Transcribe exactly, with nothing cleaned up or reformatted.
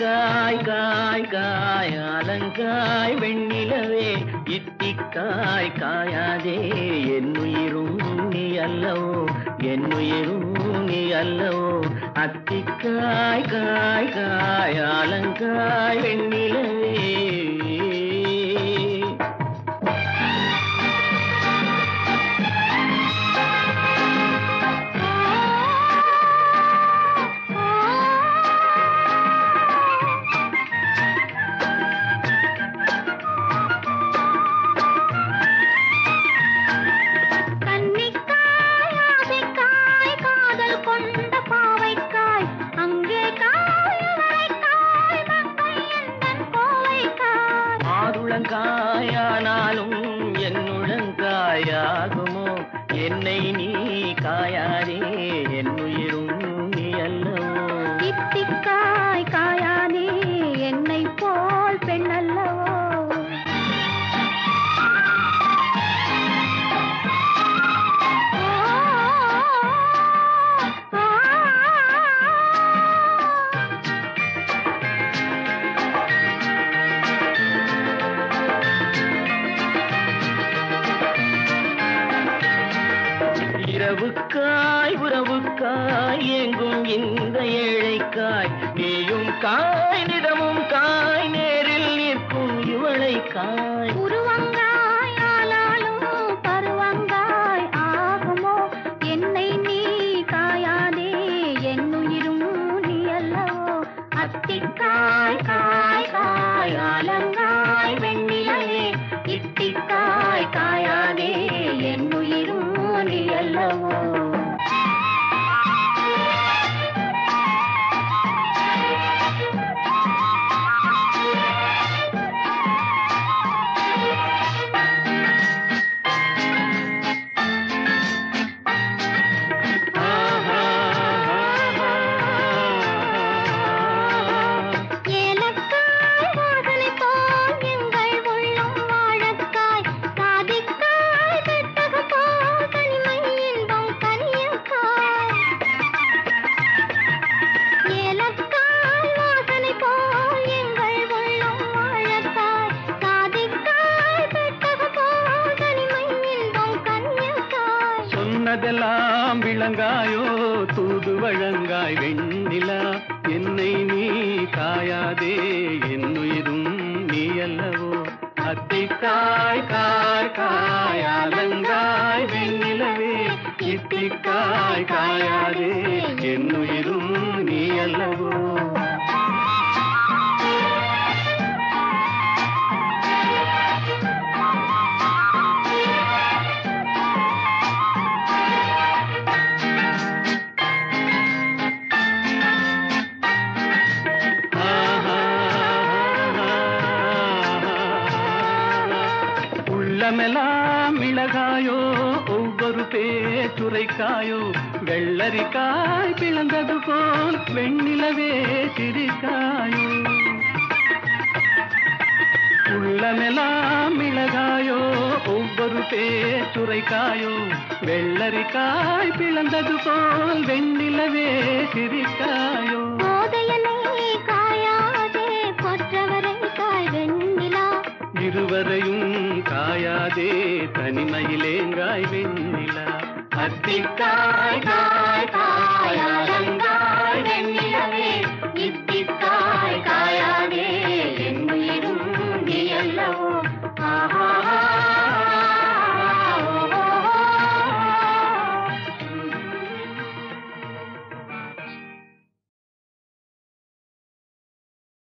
இத்திக்காய் காய் காய் அலங்காய் வெண்ணிலவே இத்திக்காய் காயாதே என்னுயிரும் நீ அல்லவோ என்னுயிரும் நீ அல்லவோ அத்திக்காய் காய் காய் அலங்காய் வெண்ணிலவே காயானாலும் என்னுழங்காயாகுமோ என்னை நீ காயாதே என்னுயிரும் நீ அல்லவோ இத்திக்காய் காயாதே என்னை போல் பெண் அல்லவோ இரவுக்காய் உறவுக்காய் எங்கும் இந்த ஏழைக்காய் நீயும் காய் நிதமும் காய் நேரில் நிற்கும் இவளை காய் உருவங்காய் ஆளாலும் பருவங்காய் ஆகுமோ என்னை நீ காயாதே என்னுயிரும் நீ அல்லவோ அத்திக்காய் காய் காய் அலங்காய் வெண்ணிலவே இத்திக்காய் காயாதே என்னுயிரும் நீ அல்லவோ சொன்னதெல்லாம் விளங்காயோ தூது வழங்காய் வெண்ணிலா என்னை நீ காயாதே என்னுயிரும் நீ அல்லவோ அத்திக்காய் காய் காய் அலங்காய் வெண்ணிலவே இத்திக்காய் காயாதே என்னுயிரும் நீ அல்லவோ உள்ளமெல்லாம் மிளகாயோ ஒவ்வொரு பேச்சுரைக்காயோ வெள்ளரிக்காய் பிளந்தது போல் வெண்ணிலவே சிரிக்காயோ உள்ளமெல்லாம் மிளகாயோ ஒவ்வொரு பேச்சுரைக்காயோ வெள்ளரிக்காய் பிளந்தது போல் வெண்ணிலவே சிரிக்காயோ இருவரையும் காயாதே தனிமையிலேங்காய் வெண்ணிலா அத்திக்காய் காய் காய் அலங்காய் வெண்ணிலவே